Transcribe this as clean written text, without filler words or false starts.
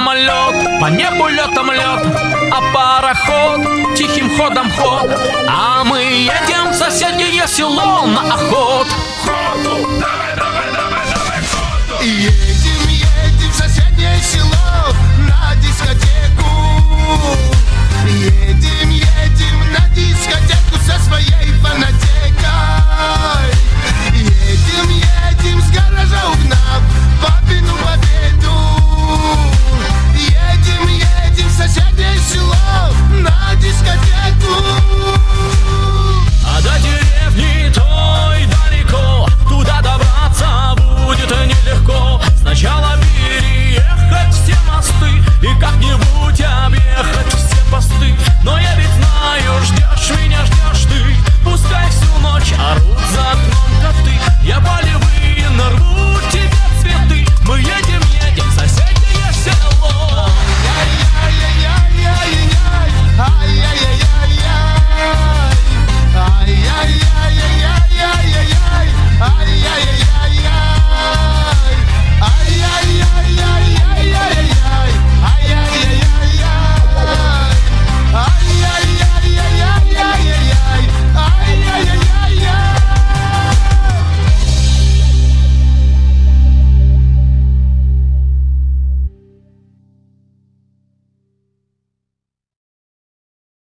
самолет, по небу летом лед, а пароход тихим ходом ход. А мы едем в соседнее село на охоту.